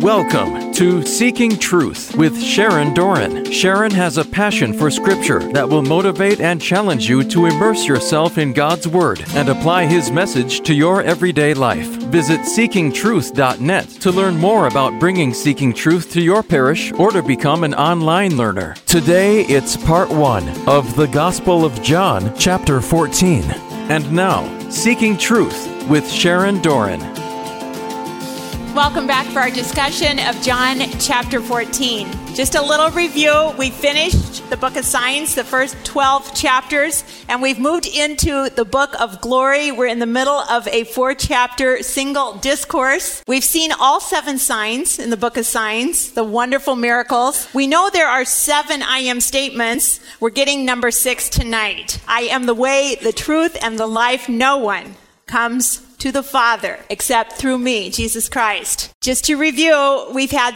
Welcome to Seeking Truth with Sharon Doran. Sharon has a passion for Scripture that will motivate and challenge you to immerse yourself in God's Word and apply His message to your everyday life. Visit seekingtruth.net to learn more about bringing Seeking Truth to your parish or to become an online learner. Today, it's part 1 of the Gospel of John, chapter 14. And now, Seeking Truth with Sharon Doran. Welcome back for our discussion of John chapter 14. Just a little review. We finished the book of Signs, the first 12 chapters, and we've moved into the book of Glory. We're in the middle of a 4-chapter single discourse. We've seen all 7 signs in the book of Signs, the wonderful miracles. We know there are 7 I am statements. We're getting number 6 tonight. I am the way, the truth, and the life. No one comes to the Father except through me, Jesus Christ. Just to review, we've had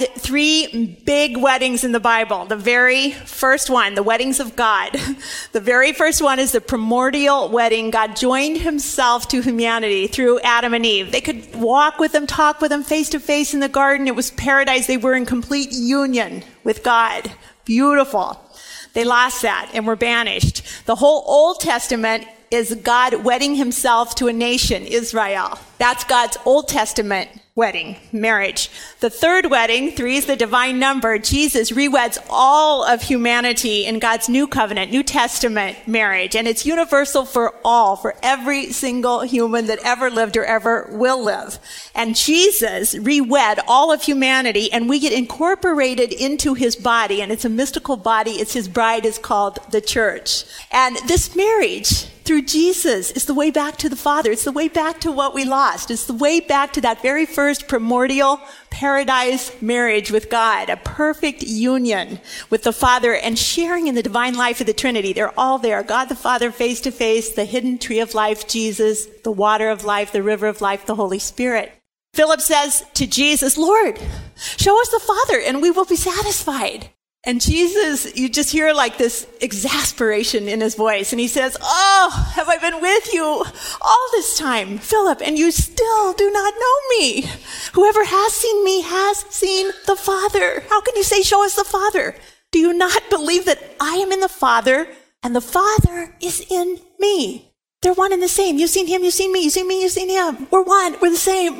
3 big weddings in the Bible. The very first one, the weddings of God. The very first one is the primordial wedding. God joined himself to humanity through Adam and Eve. They could walk with him, talk with him face to face in the garden. It was paradise. They were in complete union with God. Beautiful. They lost that and were banished. The whole Old Testament is God wedding himself to a nation, Israel. That's God's Old Testament wedding, marriage. The third wedding, 3 is the divine number. Jesus reweds all of humanity in God's new covenant, New Testament marriage. And it's universal for all, for every single human that ever lived or ever will live. And Jesus rewed all of humanity, and we get incorporated into his body. And it's a mystical body. It's his bride is called the church. And this marriage through Jesus is the way back to the Father. It's the way back to what we lost. It's the way back to that very first primordial paradise marriage with God, a perfect union with the Father and sharing in the divine life of the Trinity. They're all there. God the Father face to face, the hidden tree of life, Jesus, the water of life, the river of life, the Holy Spirit. Philip says to Jesus, Lord, show us the Father and we will be satisfied. And Jesus, you just hear like this exasperation in his voice. And he says, oh, have I been with you all this time, Philip, and you still do not know me? Whoever has seen me has seen the Father. How can you say, show us the Father? Do you not believe that I am in the Father and the Father is in me? They're one and the same. You've seen him, you've seen me, you've seen me, you've seen him. We're one, we're the same.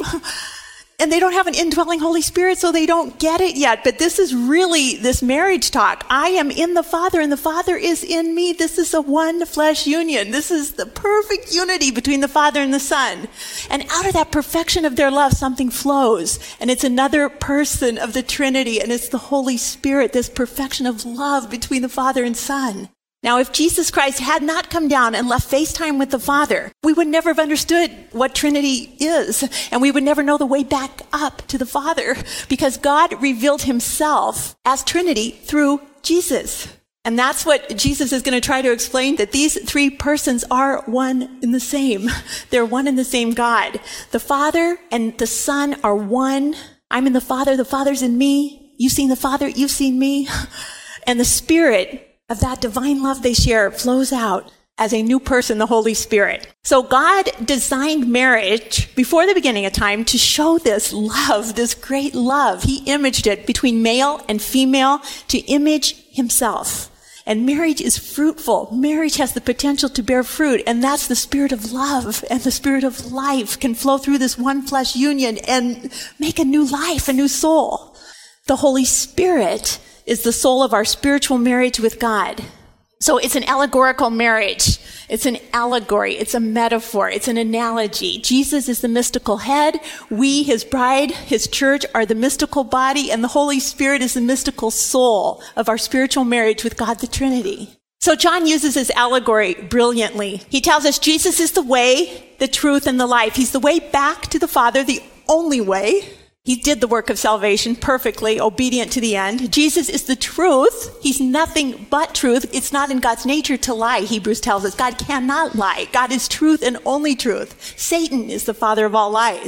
And they don't have an indwelling Holy Spirit, so they don't get it yet. But this is really this marriage talk. I am in the Father, and the Father is in me. This is a one flesh union. This is the perfect unity between the Father and the Son. And out of that perfection of their love, something flows. And it's another person of the Trinity, and it's the Holy Spirit, this perfection of love between the Father and Son. Now, if Jesus Christ had not come down and left FaceTime with the Father, we would never have understood what Trinity is, and we would never know the way back up to the Father, because God revealed himself as Trinity through Jesus. And that's what Jesus is going to try to explain, that these 3 persons are one in the same. They're one in the same God. The Father and the Son are one. I'm in the Father's in me. You've seen the Father, you've seen me. And the Spirit of that divine love they share flows out as a new person, the Holy Spirit. So God designed marriage before the beginning of time to show this love, this great love. He imaged it between male and female to image himself. And marriage is fruitful. Marriage has the potential to bear fruit, and that's the spirit of love and the spirit of life can flow through this one flesh union and make a new life, a new soul. The Holy Spirit is the soul of our spiritual marriage with God. So it's an allegorical marriage. It's an allegory. It's a metaphor. It's an analogy. Jesus is the mystical head. We, his bride, his church, are the mystical body, and the Holy Spirit is the mystical soul of our spiritual marriage with God the Trinity. So John uses this allegory brilliantly. He tells us Jesus is the way, the truth, and the life. He's the way back to the Father, the only way. He did the work of salvation perfectly, obedient to the end. Jesus is the truth. He's nothing but truth. It's not in God's nature to lie, Hebrews tells us. God cannot lie. God is truth and only truth. Satan is the father of all lies.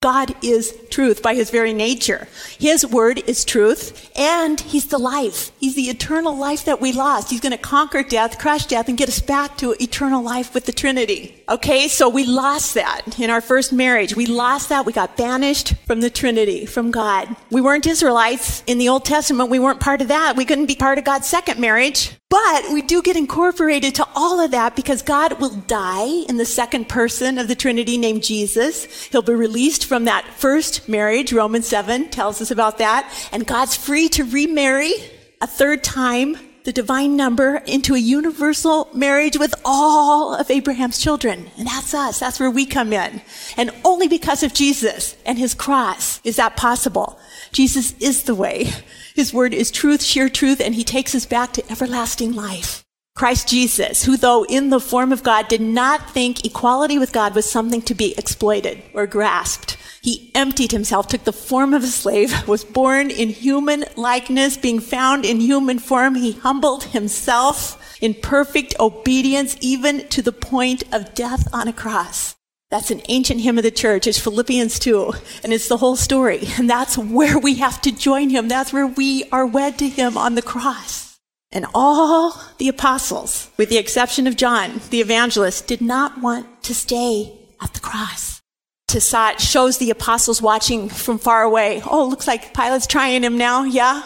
God is truth by his very nature. His word is truth, and he's the life. He's the eternal life that we lost. He's going to conquer death, crush death, and get us back to eternal life with the Trinity. Okay, so we lost that in our first marriage. We lost that. We got banished from the Trinity, from God. We weren't Israelites in the Old Testament. We weren't part of that. We couldn't be part of God's second marriage. But we do get incorporated to all of that because God will die in the second person of the Trinity named Jesus. He'll be released from that first marriage. Romans 7 tells us about that. And God's free to remarry a third time, the divine number, into a universal marriage with all of Abraham's children. And that's us. That's where we come in. And only because of Jesus and his cross is that possible. Jesus is the way. His word is truth, sheer truth, and he takes us back to everlasting life. Christ Jesus, who though in the form of God did not think equality with God was something to be exploited or grasped. He emptied himself, took the form of a slave, was born in human likeness, being found in human form. He humbled himself in perfect obedience, even to the point of death on a cross. That's an ancient hymn of the church. It's Philippians 2, and it's the whole story. And that's where we have to join him. That's where we are wed to him on the cross. And all the apostles, with the exception of John, the evangelist, did not want to stay at the cross. Tassat shows the apostles watching from far away. Oh, looks like Pilate's trying him now. Yeah,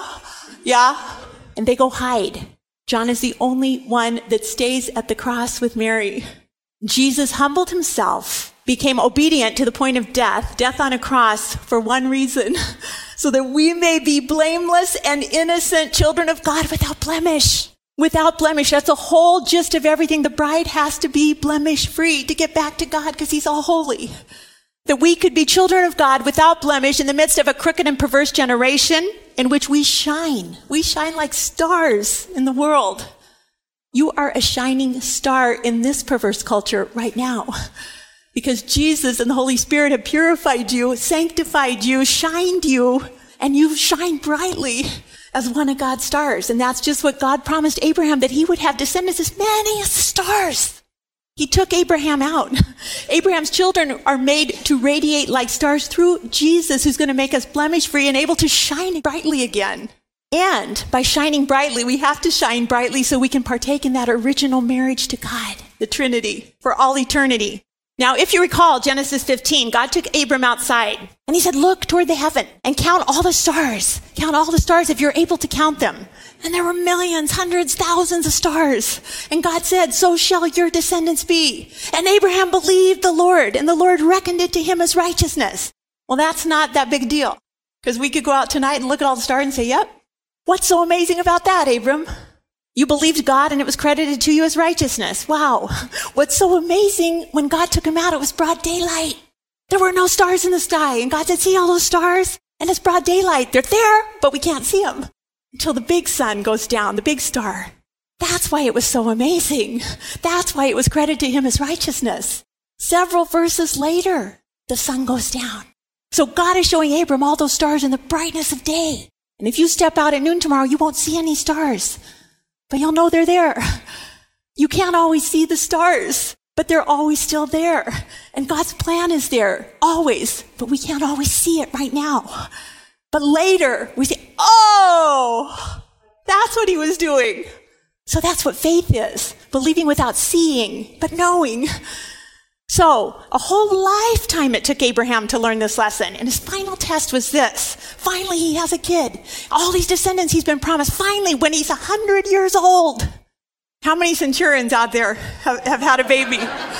yeah. And they go hide. John is the only one that stays at the cross with Mary. Jesus humbled himself, became obedient to the point of death on a cross for one reason, so that we may be blameless and innocent children of God without blemish. Without blemish. That's the whole gist of everything. The bride has to be blemish-free to get back to God because he's all holy. That we could be children of God without blemish in the midst of a crooked and perverse generation in which we shine. We shine like stars in the world. You are a shining star in this perverse culture right now because Jesus and the Holy Spirit have purified you, sanctified you, shined you, and you shine brightly as one of God's stars. And that's just what God promised Abraham, that he would have descendants as many as the stars. He took Abraham out. Abraham's children are made to radiate like stars through Jesus, who's going to make us blemish-free and able to shine brightly again. And by shining brightly, we have to shine brightly so we can partake in that original marriage to God, the Trinity, for all eternity. Now, if you recall Genesis 15, God took Abram outside and he said, look toward the heaven and count all the stars. Count all the stars if you're able to count them. And there were millions, hundreds, thousands of stars. And God said, so shall your descendants be. And Abraham believed the Lord, and the Lord reckoned it to him as righteousness. Well, that's not that big a deal, because we could go out tonight and look at all the stars and say, yep. What's so amazing about that, Abram? You believed God and it was credited to you as righteousness. Wow. What's so amazing, when God took him out, it was broad daylight. There were no stars in the sky. And God said, see all those stars? And it's broad daylight. They're there, but we can't see them until the big sun goes down, the big star. That's why it was so amazing. That's why it was credited to him as righteousness. Several verses later, the sun goes down. So God is showing Abram all those stars in the brightness of day. And if you step out at noon tomorrow, you won't see any stars, but you'll know they're there. You can't always see the stars, but they're always still there. And God's plan is there, always, but we can't always see it right now. But later, we say, oh, that's what he was doing. So that's what faith is, believing without seeing, but knowing. So, a whole lifetime it took Abraham to learn this lesson. And his final test was this. Finally, he has a kid. All these descendants he's been promised. Finally, when he's 100 years old. How many centurions out there have had a baby?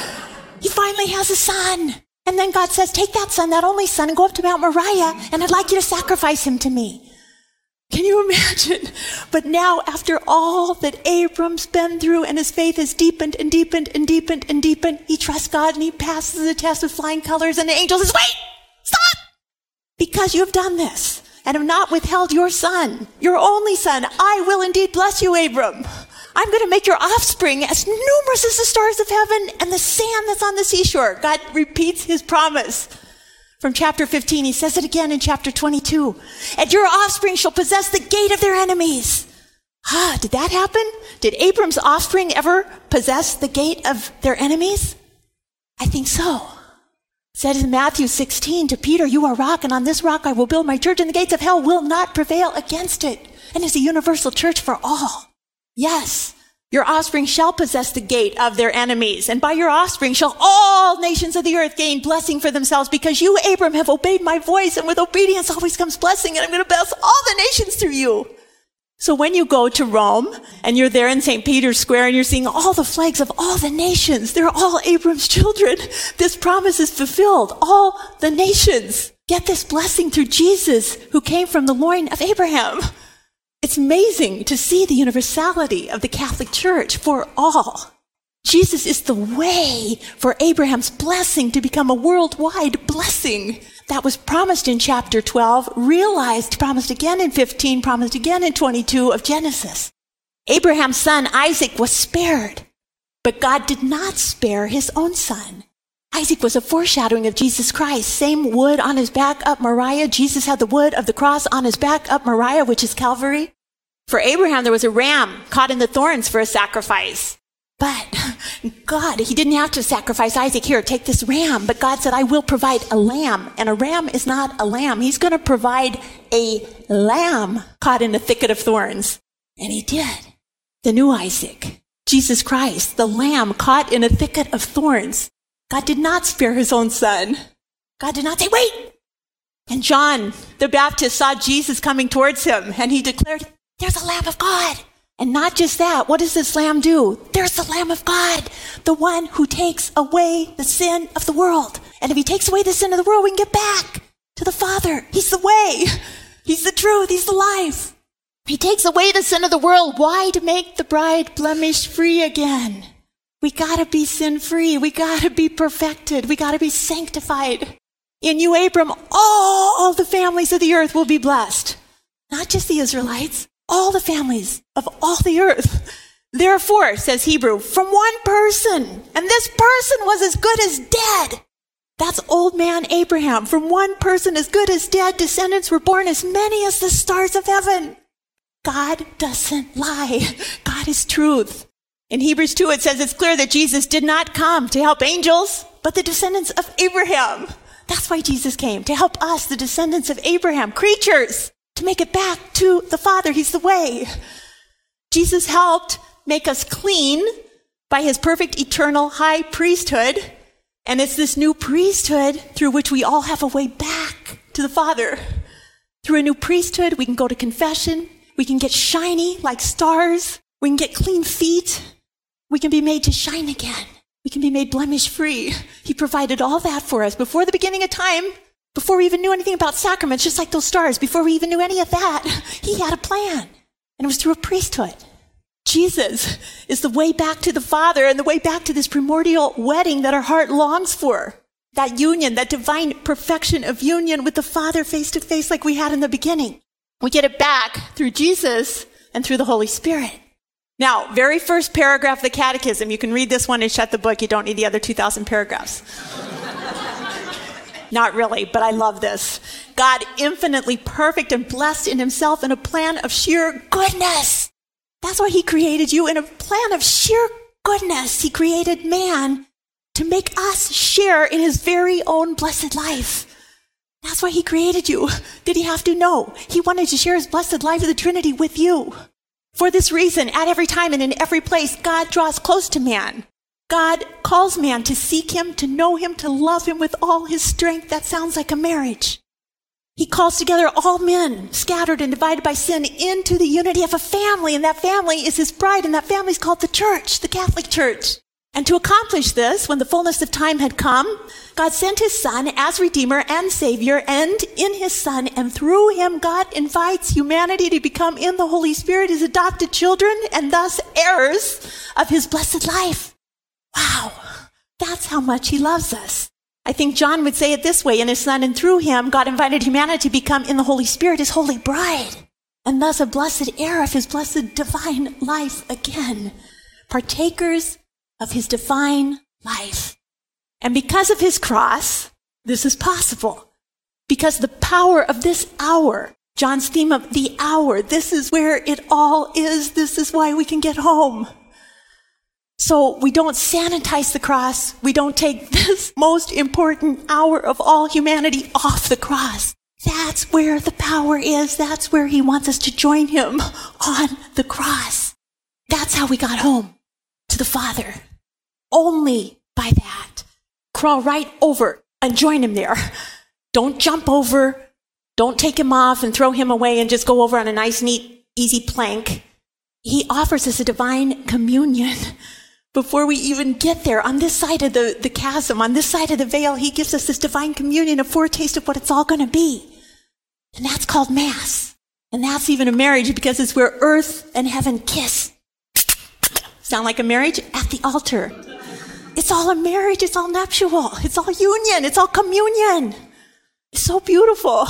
He finally has a son. And then God says, take that son, that only son, and go up to Mount Moriah, and I'd like you to sacrifice him to me. Can you imagine? But now, after all that Abram's been through and his faith has deepened and deepened and deepened and deepened, he trusts God and he passes the test with flying colors, and the angel says, wait, stop! Because you have done this and have not withheld your son, your only son, I will indeed bless you, Abram. I'm going to make your offspring as numerous as the stars of heaven and the sand that's on the seashore. God repeats his promise. From chapter 15, he says it again in chapter 22. And your offspring shall possess the gate of their enemies. Did that happen? Did Abram's offspring ever possess the gate of their enemies? I think so. said in Matthew 16 to Peter, "You are rock, and on this rock I will build my church, and the gates of hell will not prevail against it." And it's a universal church for all. Yes, your offspring shall possess the gate of their enemies, and by your offspring shall all nations of the earth gain blessing for themselves, because you, Abram, have obeyed my voice, and with obedience always comes blessing, and I'm going to bless all the nations through you. So when you go to Rome, and you're there in St. Peter's Square, and you're seeing all the flags of all the nations, they're all Abram's children. This promise is fulfilled. All the nations get this blessing through Jesus, who came from the loin of Abraham. It's amazing to see the universality of the Catholic Church for all. Jesus is the way for Abraham's blessing to become a worldwide blessing. That was promised in chapter 12, realized, promised again in 15, promised again in 22 of Genesis. Abraham's son Isaac was spared, but God did not spare his own son. Isaac was a foreshadowing of Jesus Christ. Same wood on his back up Moriah. Jesus had the wood of the cross on his back up Moriah, which is Calvary. For Abraham, there was a ram caught in the thorns for a sacrifice. But God, he didn't have to sacrifice Isaac. Here, take this ram. But God said, I will provide a lamb. And a ram is not a lamb. He's going to provide a lamb caught in a thicket of thorns. And he did. The new Isaac, Jesus Christ, the lamb caught in a thicket of thorns. God did not spare his own son. God did not say, wait. And John the Baptist saw Jesus coming towards him, and he declared, there's a Lamb of God. And not just that, what does this lamb do? There's the Lamb of God, the one who takes away the sin of the world. And if he takes away the sin of the world, we can get back to the Father. He's the way. He's the truth. He's the life. He takes away the sin of the world. Why? To make the bride blemish-free again. We gotta be sin-free. We gotta be perfected. We gotta be sanctified. In you, Abram, all the families of the earth will be blessed. Not just the Israelites, all the families of all the earth. Therefore, says Hebrew, from one person, and this person was as good as dead. That's old man Abraham. From one person as good as dead, descendants were born as many as the stars of heaven. God doesn't lie. God is truth. In Hebrews 2, it says it's clear that Jesus did not come to help angels, but the descendants of Abraham. That's why Jesus came, to help us, the descendants of Abraham, creatures, to make it back to the Father. He's the way. Jesus helped make us clean by his perfect eternal high priesthood. And it's this new priesthood through which we all have a way back to the Father. Through a new priesthood, we can go to confession. We can get shiny like stars. We can get clean feet. We can be made to shine again. We can be made blemish-free. He provided all that for us before the beginning of time, before we even knew anything about sacraments, just like those stars, before we even knew any of that. He had a plan, and it was through a priesthood. Jesus is the way back to the Father and the way back to this primordial wedding that our heart longs for. That union, that divine perfection of union with the Father face to face like we had in the beginning. We get it back through Jesus and through the Holy Spirit. Now, very first paragraph of the Catechism. You can read this one and shut the book. You don't need the other 2,000 paragraphs. Not really, but I love this. God, infinitely perfect and blessed in himself in a plan of sheer goodness. That's why he created you in a plan of sheer goodness. He created man to make us share in his very own blessed life. That's why he created you. Did he have to? No. He wanted to share his blessed life of the Trinity with you. For this reason, at every time and in every place, God draws close to man. God calls man to seek him, to know him, to love him with all his strength. That sounds like a marriage. He calls together all men, scattered and divided by sin, into the unity of a family, and that family is his bride, and that family is called the church, the Catholic Church. And to accomplish this, when the fullness of time had come, God sent his Son as Redeemer and Savior, and in his Son and through him, God invites humanity to become in the Holy Spirit his adopted children and thus heirs of his blessed life. Wow, that's how much he loves us. I think John would say it this way, in his Son and through him, God invited humanity to become in the Holy Spirit his holy bride, and thus a blessed heir of his blessed divine life again, partakers of his divine life. And because of his cross, this is possible. Because the power of this hour, John's theme of the hour, this is where it all is. This is why we can get home. So we don't sanitize the cross. We don't take this most important hour of all humanity off the cross. That's where the power is. That's where he wants us to join him on the cross. That's how we got home to the Father. Only by that. Crawl right over and join him there. Don't jump over. Don't take him off and throw him away and just go over on a nice, neat, easy plank. He offers us a divine communion before we even get there. On this side of the chasm, on this side of the veil, he gives us this divine communion, a foretaste of what it's all going to be. And that's called Mass. And that's even a marriage because it's where earth and heaven kiss. Sound like a marriage? At the altar. It's all a marriage. It's all nuptial. It's all union. It's all communion. It's so beautiful.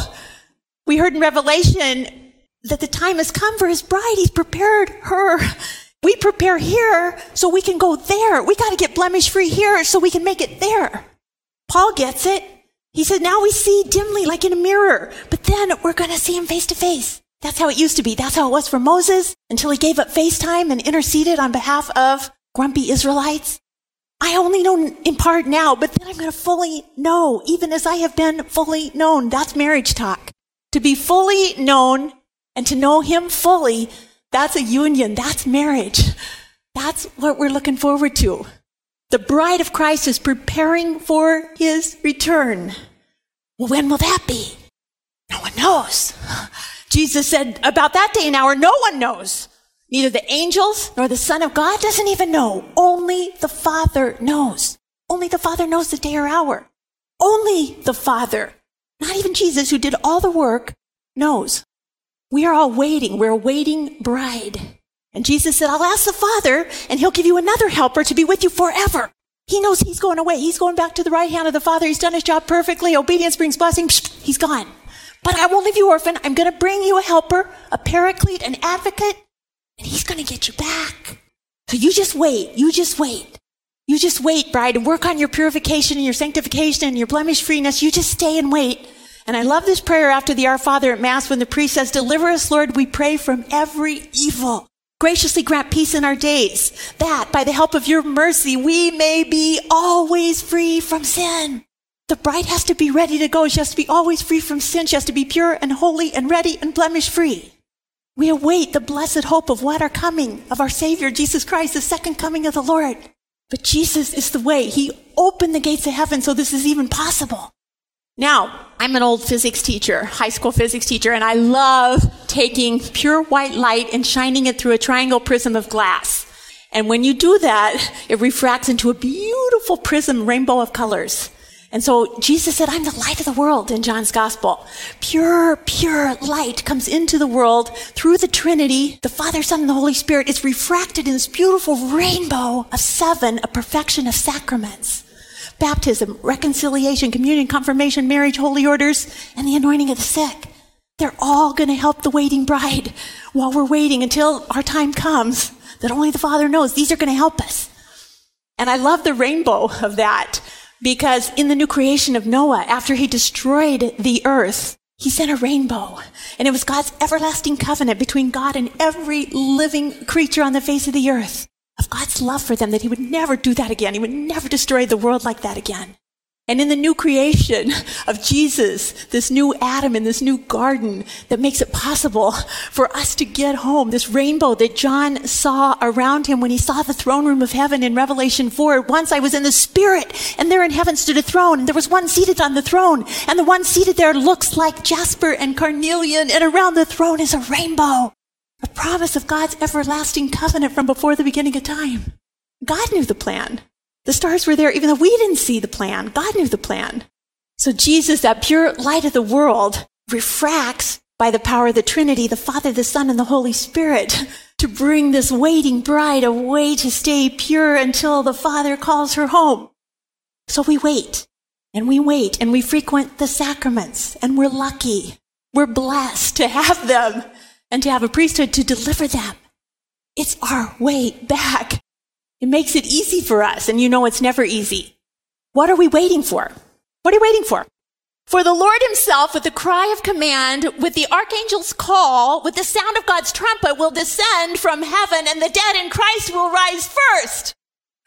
We heard in Revelation that the time has come for his bride. He's prepared her. We prepare here so we can go there. We got to get blemish free here so we can make it there. Paul gets it. He said, now we see dimly like in a mirror, but then we're going to see him face to face. That's how it used to be. That's how it was for Moses until he gave up FaceTime and interceded on behalf of grumpy Israelites. I only know in part now, but then I'm going to fully know, even as I have been fully known. That's marriage talk. To be fully known and to know him fully, that's a union. That's marriage. That's what we're looking forward to. The bride of Christ is preparing for his return. Well, when will that be? No one knows. Jesus said about that day and hour, no one knows. Neither the angels nor the Son of God doesn't even know. Only the Father knows. Only the Father knows the day or hour. Only the Father, not even Jesus who did all the work, knows. We are all waiting. We're a waiting bride. And Jesus said, I'll ask the Father, and he'll give you another helper to be with you forever. He knows he's going away. He's going back to the right hand of the Father. He's done his job perfectly. Obedience brings blessing. He's gone. But I won't leave you orphan. I'm going to bring you a helper, a paraclete, an advocate, and he's going to get you back. So you just wait. You just wait. You just wait, bride, and work on your purification and your sanctification and your blemish freeness. You just stay and wait. And I love this prayer after the Our Father at Mass when the priest says, deliver us, Lord, we pray, from every evil. Graciously grant peace in our days, that by the help of your mercy, we may be always free from sin. The bride has to be ready to go. She has to be always free from sin. She has to be pure and holy and ready and blemish free. We await the blessed hope of what our coming, of our Savior, Jesus Christ, the second coming of the Lord. But Jesus is the way. He opened the gates of heaven so this is even possible. Now, I'm an old physics teacher, high school physics teacher, and I love taking pure white light and shining it through a triangle prism of glass. And when you do that, it refracts into a beautiful prism, rainbow of colors. And so Jesus said, I'm the light of the world in John's gospel. Pure light comes into the world through the Trinity, the Father, Son, and the Holy Spirit. It's refracted in this beautiful rainbow of seven, a perfection of sacraments. Baptism, reconciliation, communion, confirmation, marriage, holy orders, and the anointing of the sick. They're all going to help the waiting bride while we're waiting until our time comes that only the Father knows. These are going to help us. And I love the rainbow of that because in the new creation of Noah, after he destroyed the earth, he sent a rainbow. And it was God's everlasting covenant between God and every living creature on the face of the earth. Of God's love for them, that he would never do that again. He would never destroy the world like that again. And in the new creation of Jesus, this new Adam in this new garden that makes it possible for us to get home, this rainbow that John saw around him when he saw the throne room of heaven in Revelation 4. Once I was in the Spirit, and there in heaven stood a throne, and there was one seated on the throne, and the one seated there looks like jasper and carnelian, and around the throne is a rainbow. A promise of God's everlasting covenant from before the beginning of time. God knew the plan. The stars were there even though we didn't see the plan. God knew the plan. So Jesus, that pure light of the world, refracts by the power of the Trinity, the Father, the Son, and the Holy Spirit, to bring this waiting bride away to stay pure until the Father calls her home. So we wait, and we frequent the sacraments, and we're lucky. We're blessed to have them. And to have a priesthood to deliver them. It's our way back. It makes it easy for us, and you know it's never easy. What are we waiting for? What are you waiting for? For the Lord himself, with the cry of command, with the archangel's call, with the sound of God's trumpet, will descend from heaven, and the dead in Christ will rise first.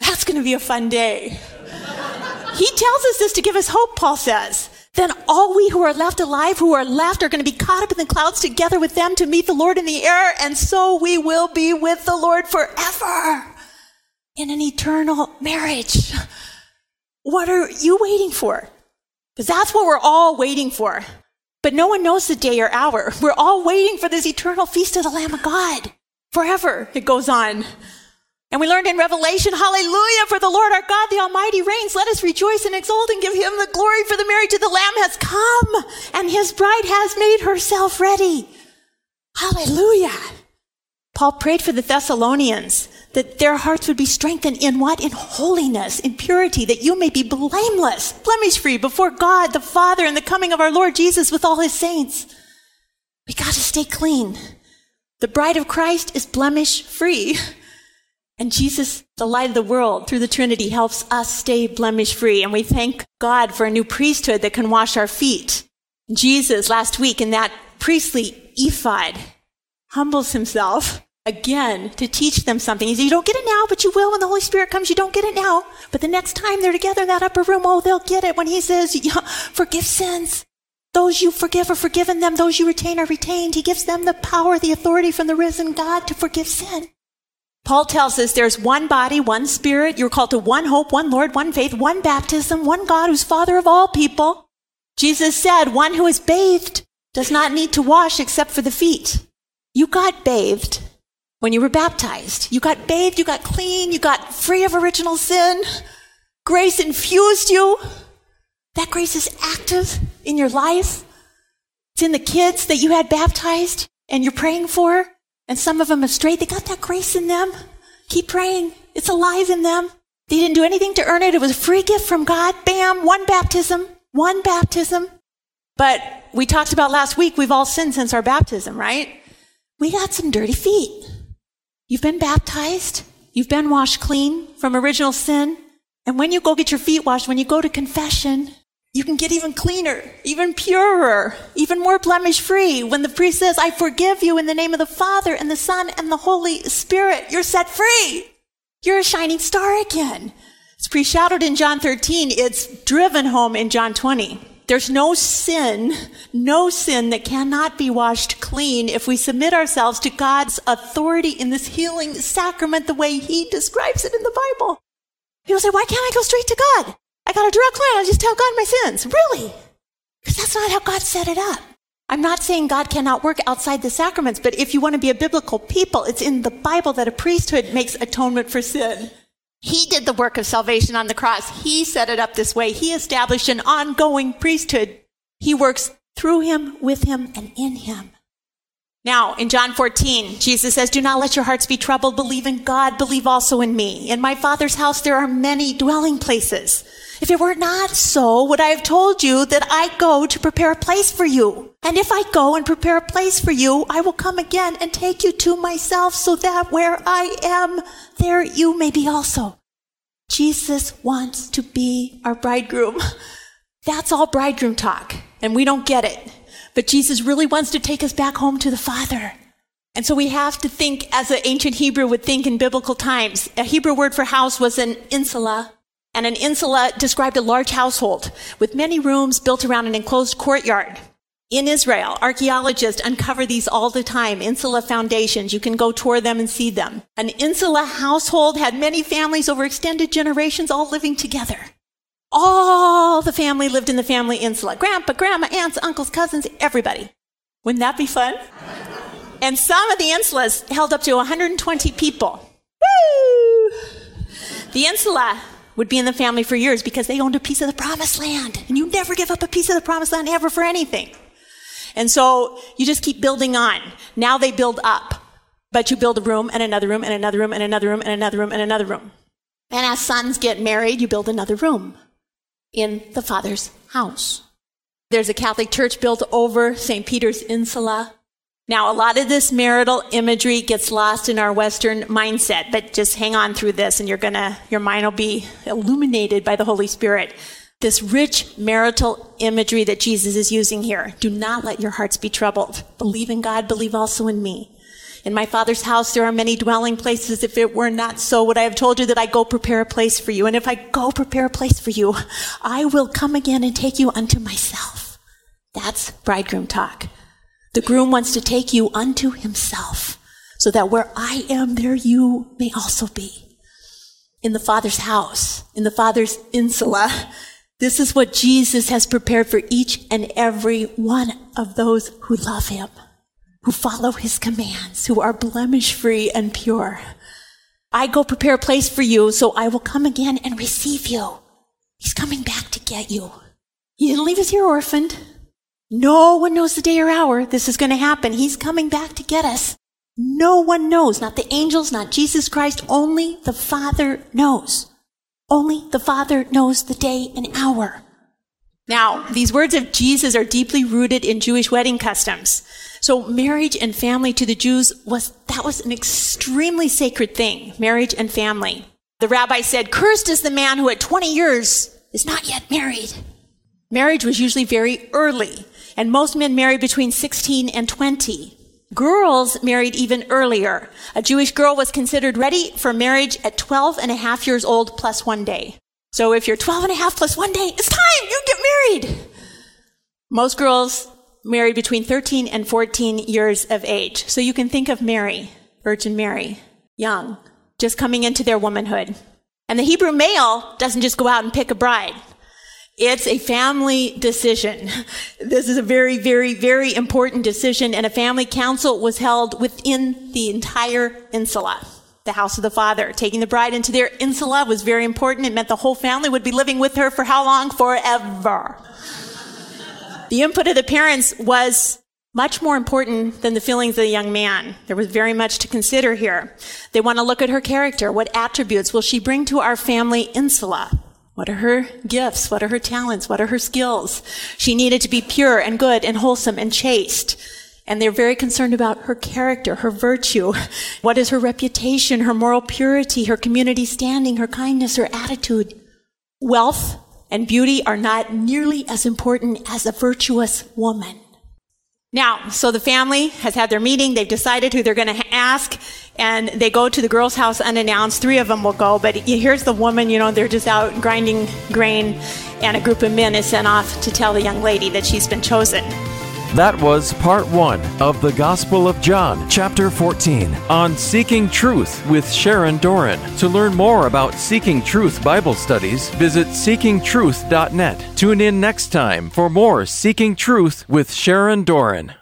That's going to be a fun day. He tells us this to give us hope, Paul says. Then all we who are left alive, who are left, are going to be caught up in the clouds together with them to meet the Lord in the air, and so we will be with the Lord forever in an eternal marriage. What are you waiting for? Because that's what we're all waiting for. But no one knows the day or hour. We're all waiting for this eternal feast of the Lamb of God. Forever, it goes on. And we learned in Revelation, hallelujah, for the Lord our God, the Almighty reigns. Let us rejoice and exult and give him the glory, for the marriage of the Lamb has come, and his bride has made herself ready. Hallelujah. Paul prayed for the Thessalonians that their hearts would be strengthened in what? In holiness, in purity, that you may be blameless, blemish-free before God the Father and the coming of our Lord Jesus with all his saints. We got to stay clean. The bride of Christ is blemish-free. And Jesus, the light of the world, through the Trinity, helps us stay blemish-free. And we thank God for a new priesthood that can wash our feet. Jesus, last week, in that priestly ephod, humbles himself again to teach them something. He said, you don't get it now, but you will when the Holy Spirit comes. You don't get it now. But the next time they're together in that upper room, they'll get it when he says, forgive sins. Those you forgive are forgiven them. Those you retain are retained. He gives them the power, the authority from the risen God to forgive sin. Paul tells us there's one body, one spirit. You're called to one hope, one Lord, one faith, one baptism, one God who's Father of all people. Jesus said, one who is bathed does not need to wash except for the feet. You got bathed when you were baptized. You got bathed, you got clean, you got free of original sin. Grace infused you. That grace is active in your life. It's in the kids that you had baptized and you're praying for. And some of them are straight. They got that grace in them. Keep praying. It's alive in them. They didn't do anything to earn it. It was a free gift from God. Bam, one baptism. One baptism. But we talked about last week, we've all sinned since our baptism, right? We got some dirty feet. You've been baptized. You've been washed clean from original sin. And when you go get your feet washed, when you go to confession, you can get even cleaner, even purer, even more blemish-free. When the priest says, I forgive you in the name of the Father and the Son and the Holy Spirit, you're set free. You're a shining star again. It's pre-shadowed in John 13. It's driven home in John 20. There's no sin that cannot be washed clean if we submit ourselves to God's authority in this healing sacrament the way he describes it in the Bible. People say, why can't I go straight to God? I got a direct line. I'll just tell God my sins. Really? Because that's not how God set it up. I'm not saying God cannot work outside the sacraments, but if you want to be a biblical people, it's in the Bible that a priesthood makes atonement for sin. He did the work of salvation on the cross. He set it up this way. He established an ongoing priesthood. He works through him, with him, and in him. Now, in John 14, Jesus says, do not let your hearts be troubled. Believe in God. Believe also in me. In my Father's house, there are many dwelling places. If it were not so, would I have told you that I go to prepare a place for you? And if I go and prepare a place for you, I will come again and take you to myself, so that where I am, there you may be also. Jesus wants to be our bridegroom. That's all bridegroom talk, and we don't get it. But Jesus really wants to take us back home to the Father. And so we have to think as an ancient Hebrew would think in biblical times. A Hebrew word for house was an insula. And an insula described a large household with many rooms built around an enclosed courtyard. In Israel, archaeologists uncover these all the time, insula foundations. You can go tour them and see them. An insula household had many families over extended generations all living together. All the family lived in the family insula. Grandpa, grandma, aunts, uncles, cousins, everybody. Wouldn't that be fun? And some of the insulas held up to 120 people. Woo! The insula would be in the family for years because they owned a piece of the promised land. And you never give up a piece of the promised land ever for anything. And so you just keep building on. Now they build up. But you build a room and another room and another room and another room and another room and another room. And as sons get married, you build another room in the Father's house. There's a Catholic church built over St. Peter's Insula. Now, a lot of this marital imagery gets lost in our Western mindset, but just hang on through this and your mind will be illuminated by the Holy Spirit. This rich marital imagery that Jesus is using here. Do not let your hearts be troubled. Believe in God, believe also in me. In my Father's house there are many dwelling places. If it were not so, would I have told you that I go prepare a place for you? And if I go prepare a place for you, I will come again and take you unto myself. That's bridegroom talk. The groom wants to take you unto himself, so that where I am, there you may also be. In the Father's house, in the Father's insula, this is what Jesus has prepared for each and every one of those who love him, who follow his commands, who are blemish-free and pure. I go prepare a place for you, so I will come again and receive you. He's coming back to get you. He didn't leave us here orphaned. No one knows the day or hour this is going to happen. He's coming back to get us. No one knows, not the angels, not Jesus Christ, only the Father knows. Only the Father knows the day and hour. Now, these words of Jesus are deeply rooted in Jewish wedding customs. So marriage and family to the Jews was an extremely sacred thing, marriage and family. The rabbi said, "Cursed is the man who at 20 years is not yet married." Marriage was usually very early, and most men married between 16 and 20. Girls married even earlier. A Jewish girl was considered ready for marriage at 12 and a half years old plus 1 day. So if you're 12 and a half plus 1 day, it's time, you get married. Most girls married between 13 and 14 years of age. So you can think of Mary, Virgin Mary, young, just coming into their womanhood. And the Hebrew male doesn't just go out and pick a bride. It's a family decision. This is a very, very, very important decision, and a family council was held within the entire insula, the house of the Father. Taking the bride into their insula was very important. It meant the whole family would be living with her for how long? Forever. The input of the parents was much more important than the feelings of the young man. There was very much to consider here. They want to look at her character. What attributes will she bring to our family insula? What are her gifts? What are her talents? What are her skills? She needed to be pure and good and wholesome and chaste. And they're very concerned about her character, her virtue. What is her reputation, her moral purity, her community standing, her kindness, her attitude? Wealth and beauty are not nearly as important as a virtuous woman. Now, so the family has had their meeting. They've decided who they're going to ask, and they go to the girl's house unannounced. 3 of them will go, but here's the woman, they're just out grinding grain, and a group of men is sent off to tell the young lady that she's been chosen. That was part 1 of the Gospel of John, chapter 14, on Seeking Truth with Sharon Doran. To learn more about Seeking Truth Bible studies, visit seekingtruth.net. Tune in next time for more Seeking Truth with Sharon Doran.